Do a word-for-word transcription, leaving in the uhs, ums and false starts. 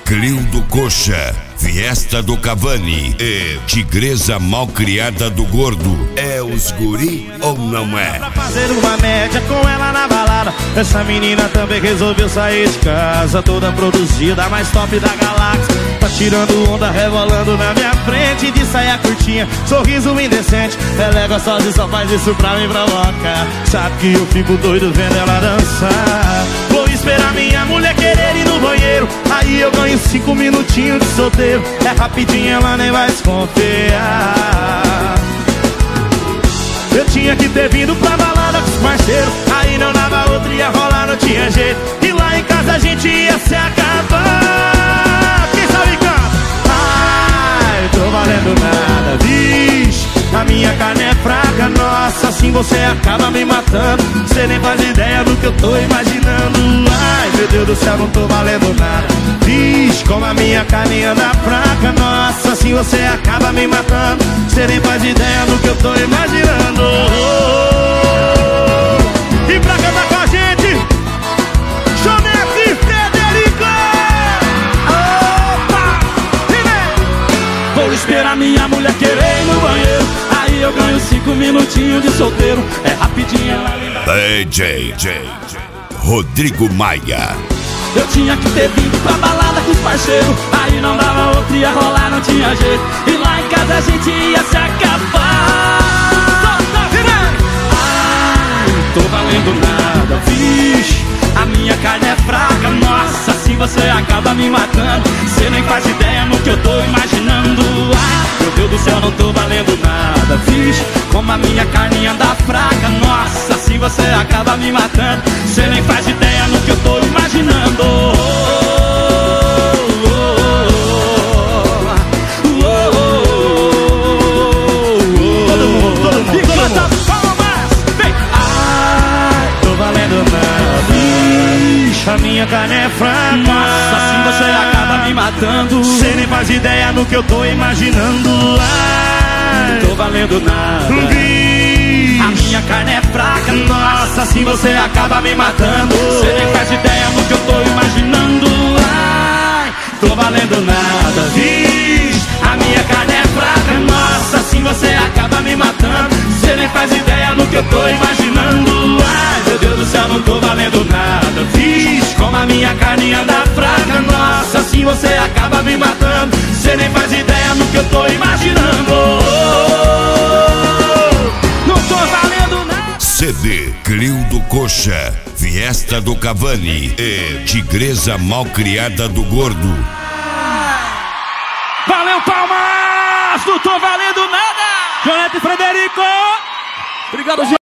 Cleudo Coxa, Fiesta do Cavani e Tigresa Malcriada do Gordo. É os guri ou não é? Pra fazer uma média com ela na balada, essa menina também resolveu sair de casa, toda produzida, a mais top da galáxia. Tá tirando onda, rebolando na minha frente, de saia curtinha, sorriso indecente. Ela é gostosa e só faz isso pra me provocar. Sabe que eu fico doido vendo ela dançar. Vou esperar minha mulher querer ir no banheiro, aí eu ganho cinco minutinhos de solteiro. É rapidinho, ela nem vai desconfiar. Eu tinha que ter vindo pra balada com os parceiros, aí não dava outra, ia rolar, não tinha jeito. E lá em casa a gente ia se acabar. Quem sabe canta? Ai, tô valendo nada, vixe, a minha carne é fraca, nossa, assim você acaba me matando. Você nem faz ideia do que eu tô imaginando. Ai, meu Deus do céu, não tô valendo nada, vixe, como a minha carne anda fraca, nossa, assim você acaba me matando. Você nem faz ideia do que eu tô imaginando. E pra cantar com a gente, Jonete e Frederico. Opa! E vem! Vou esperar minha mulher querer ir no banheiro, aí eu ganho cinco minutinhos de solteiro. É rapidinho, ela me dá. D J Rodrigo Maia. Eu tinha que ter vindo pra balada com os parceiros, aí não dava outra, ia rolar, não tinha jeito. E lá em casa a gente ia se acabar. Ai, tô valendo nada, vixe, a minha carne é fraca, nossa, assim você acaba me matando. Você nem faz ideia no que eu tô imaginando. Ai, meu Deus do céu, não tô valendo nada, vixe, como a minha carne anda fraca, nossa, assim você acaba me matando. Você nem faz ideia no que eu tô imaginando. Todo mundo, todo mundo, todo mundo. Vem! Ai, tô valendo nada, bicho, a minha carne é fraca, nossa, assim você acaba me matando. Você nem faz ideia no que eu tô imaginando. Ai, tô valendo nada, bicho, a minha carne é fraca, nossa, assim você acaba me matando. Você nem faz ideia no que eu tô imaginando. Ai, tô valendo nada, vixe, a minha carne é fraca, nossa, assim você acaba me matando. Você nem faz ideia no que eu tô imaginando. Ai, meu Deus do céu, não tô valendo nada, vixe, como a minha carne anda fraca, nossa, assim você acaba me matando. Você nem faz ideia no que eu tô imaginando. C D Cleudo Coxa, Fiesta do Cavani e Tigresa Malcriada do Gordo. Valeu, palmas! Não tô valendo nada! Jonete e Frederico! Obrigado, gente!